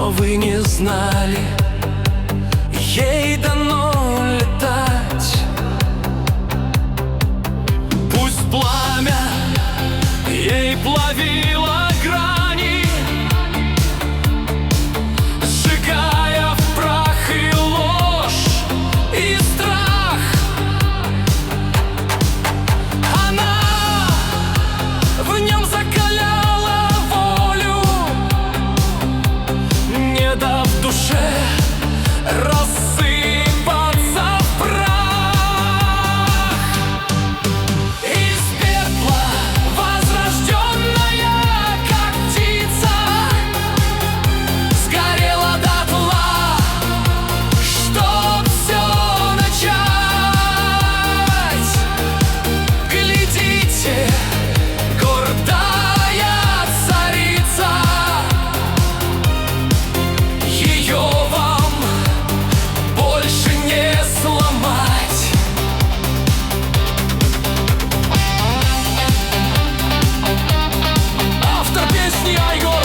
но вы не знали, ей дано летать. Пусть пламя ей плавило грани, сжигая в прах и ложь, и страх. Она в нем закаляла волю, не дав душе рассыпаться в прах. Из пепла возрожденная, как птица, сгорела дотла, чтоб все начать. Глядите, гордая царица, ее вам больше не сломать. Автор песни Айгор.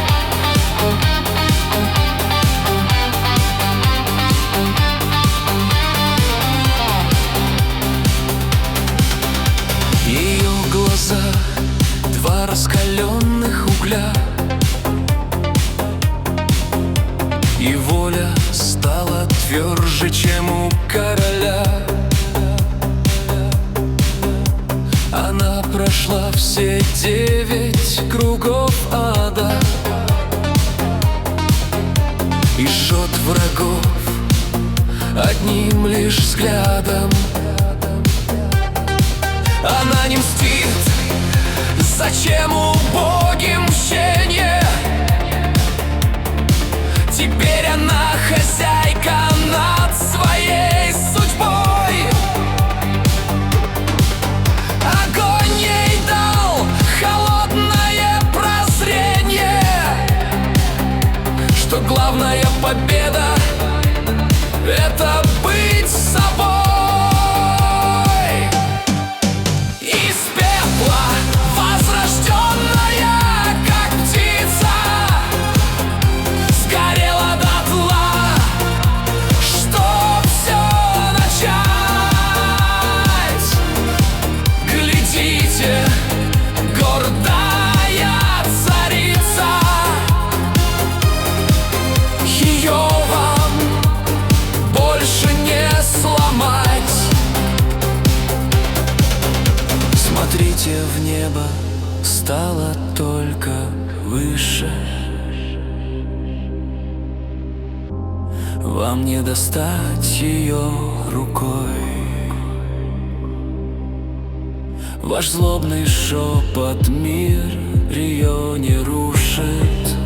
В ее глазах два раскаленных угля, и воля стала тверже, чем у короля. Она прошла все 9 кругов ада и жжет врагов одним лишь взглядом. Она не мстит, зачем убогим мщение? Теперь она хозяйка над своей судьбой. Огонь ей дал холодное прозрение, что главная победа — это быть собой. Из пепла возрожденная, как птица, сгорела дотла, чтоб все начать. Глядите, гордая царица, ее вам больше не сломать. Смотрите в небо, стало только выше. Вам не достать ее рукой. Ваш злобный шепот мир ее не рушит.